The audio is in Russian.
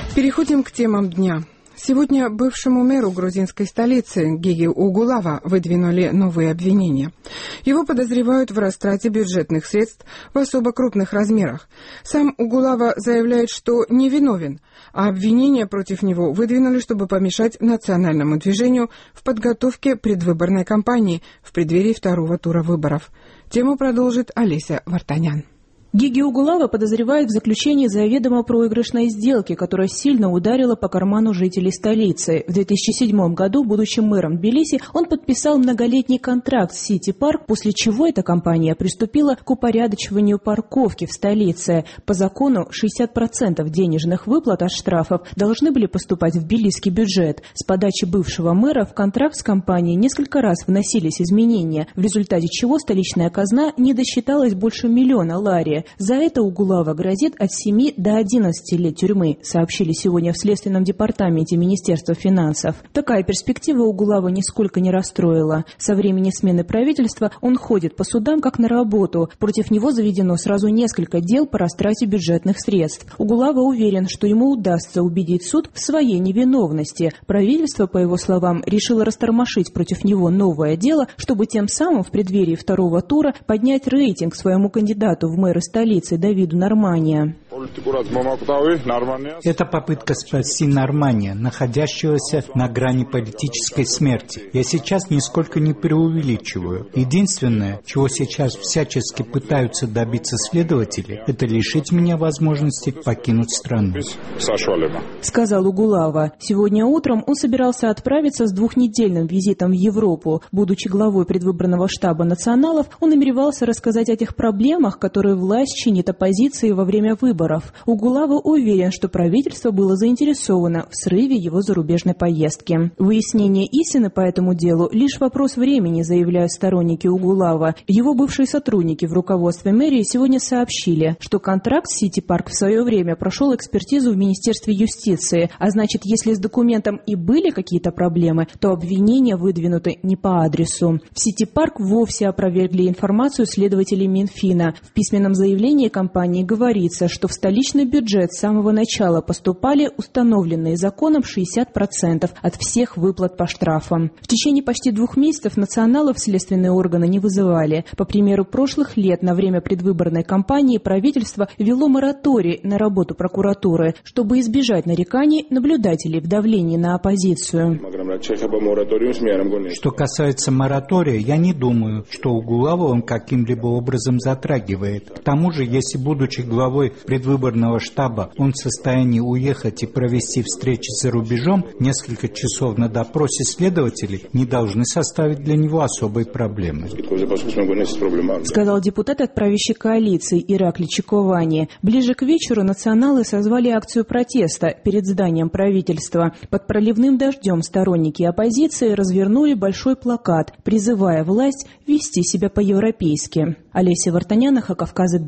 Переходим к темам дня. Сегодня бывшему мэру грузинской столицы Геги Угулава выдвинули новые обвинения. Его подозревают в растрате бюджетных средств в особо крупных размерах. Сам Угулава заявляет, что невиновен, а обвинения против него выдвинули, чтобы помешать национальному движению в подготовке предвыборной кампании в преддверии второго тура выборов. Тему продолжит Олеся Вартанян. Геги Угулава подозревают в заключении заведомо проигрышной сделки, которая сильно ударила по карману жителей столицы. В 2007 году, будучи мэром Тбилиси, он подписал многолетний контракт с Сити Парк, после чего эта компания приступила к упорядочиванию парковки в столице. По закону 60% денежных выплат от штрафов должны были поступать в тбилисский бюджет. С подачи бывшего мэра в контракт с компанией несколько раз вносились изменения, в результате чего столичная казна не досчиталась больше миллиона лари. За это Угулава грозит от 7 до 11 лет тюрьмы, сообщили сегодня в Следственном департаменте Министерства финансов. Такая перспектива Угулава нисколько не расстроила. Со времени смены правительства он ходит по судам как на работу. Против него заведено сразу несколько дел по растрате бюджетных средств. Угулава уверен, что ему удастся убедить суд в своей невиновности. Правительство, по его словам, решило растормошить против него новое дело, чтобы тем самым в преддверии второго тура поднять рейтинг своему кандидату в мэры столицы Давиду Нормания. Это попытка спасти Нормания, находящегося на грани политической смерти. Я сейчас нисколько не преувеличиваю. Единственное, чего сейчас всячески пытаются добиться следователи, это лишить меня возможности покинуть страну, сказал Угулава. Сегодня утром он собирался отправиться с двухнедельным визитом в Европу. Будучи главой предвыборного штаба националов, он намеревался рассказать о тех проблемах, которые власть чинит оппозиции во время выборов. Угулава уверен, что правительство было заинтересовано в срыве его зарубежной поездки. Выяснение истины по этому делу – лишь вопрос времени, заявляют сторонники Угулава. Его бывшие сотрудники в руководстве мэрии сегодня сообщили, что контракт с Сити Парк в свое время прошел экспертизу в Министерстве юстиции, а значит, если с документом и были какие-то проблемы, то обвинения выдвинуты не по адресу. В Сити Парк вовсе опровергли информацию следователей Минфина. В письменном заявлении компании говорится, что в столичный бюджет с самого начала поступали установленные законом 60% от всех выплат по штрафам. В течение почти 2 месяцев националов следственные органы не вызывали. По примеру прошлых лет, на время предвыборной кампании правительство ввело мораторий на работу прокуратуры, чтобы избежать нареканий наблюдателей в давлении на оппозицию. Что касается моратория, я не думаю, что Угулава он каким-либо образом затрагивает. К тому же, если, будучи главой предвыборного штаба, он в состоянии уехать и провести встречи за рубежом, несколько часов на допросе следователей не должны составить для него особой проблемы, сказал депутат от правящей коалиции Иракли Чиковани. Ближе к вечеру националы созвали акцию протеста перед зданием правительства. Под проливным дождем сторонники оппозиции развернули большой плакат, призывая власть вести себя по-европейски. Олеся Вартанян, Кавказа.